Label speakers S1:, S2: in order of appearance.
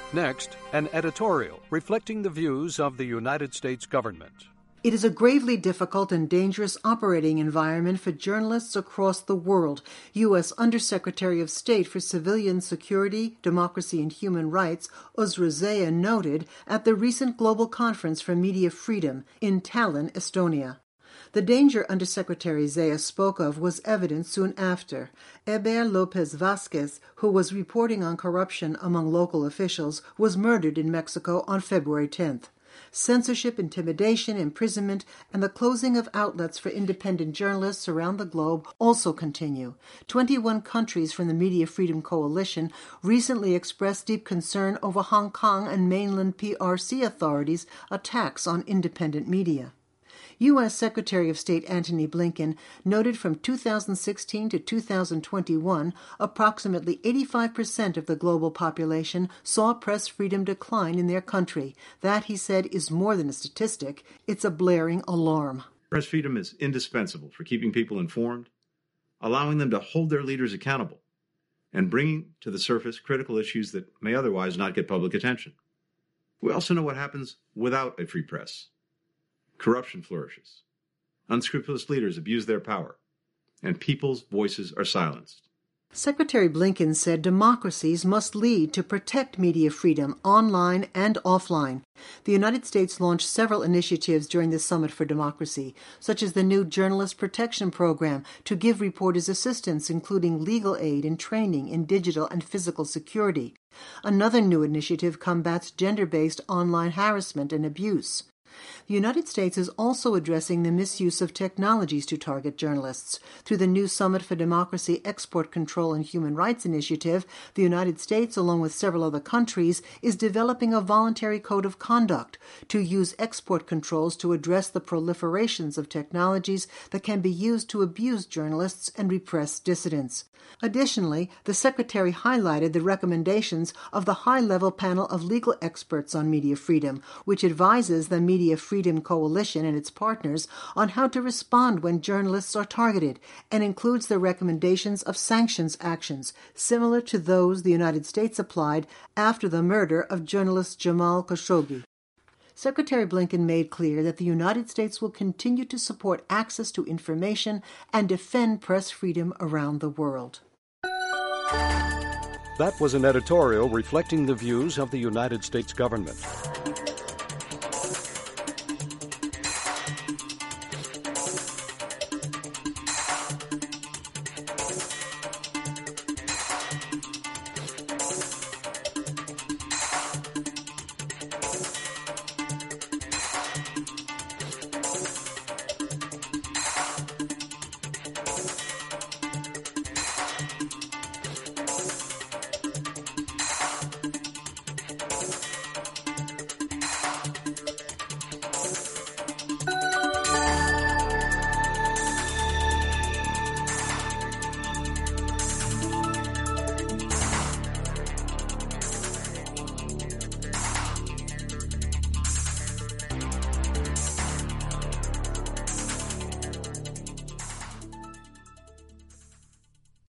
S1: Next, an editorial reflecting the views of the United States government.
S2: It is a gravely difficult and dangerous operating environment for journalists across the world, U.S. Undersecretary of State for Civilian Security, Democracy and Human Rights, Uzra Zeya, noted at the recent Global Conference for Media Freedom in Tallinn, Estonia. The danger Undersecretary Zeya spoke of was evident soon after. Eber Lopez Vasquez, who was reporting on corruption among local officials, was murdered in Mexico on February 10th. Censorship, intimidation, imprisonment, and the closing of outlets for independent journalists around the globe also continue. 21 countries from the Media Freedom Coalition recently expressed deep concern over Hong Kong and mainland PRC authorities' attacks on independent media. U.S. Secretary of State Antony Blinken noted from 2016 to 2021, approximately 85% of the global population saw press freedom decline in their country. That, he said, is more than a statistic. It's a blaring alarm.
S3: Press freedom is indispensable for keeping people informed, allowing them to hold their leaders accountable, and bringing to the surface critical issues that may otherwise not get public attention. We also know what happens without a free press. Corruption flourishes. Unscrupulous leaders abuse their power, and people's voices are silenced.
S2: Secretary Blinken said democracies must lead to protect media freedom online and offline. The United States launched several initiatives during the Summit for Democracy, such as the new Journalist Protection Program to give reporters assistance, including legal aid and training in digital and physical security. Another new initiative combats gender-based online harassment and abuse. The United States is also addressing the misuse of technologies to target journalists. Through the new Summit for Democracy, Export Control and Human Rights Initiative, the United States, along with several other countries, is developing a voluntary code of conduct to use export controls to address the proliferations of technologies that can be used to abuse journalists and repress dissidents. Additionally, the Secretary highlighted the recommendations of the high-level panel of legal experts on media freedom, which advises the Media Freedom Coalition and its partners on how to respond when journalists are targeted, and includes the recommendations of sanctions actions, similar to those the United States applied after the murder of journalist Jamal Khashoggi. Secretary Blinken made clear that the United States will continue to support access to information and defend press freedom around the world.
S1: That was an editorial reflecting the views of the United States government.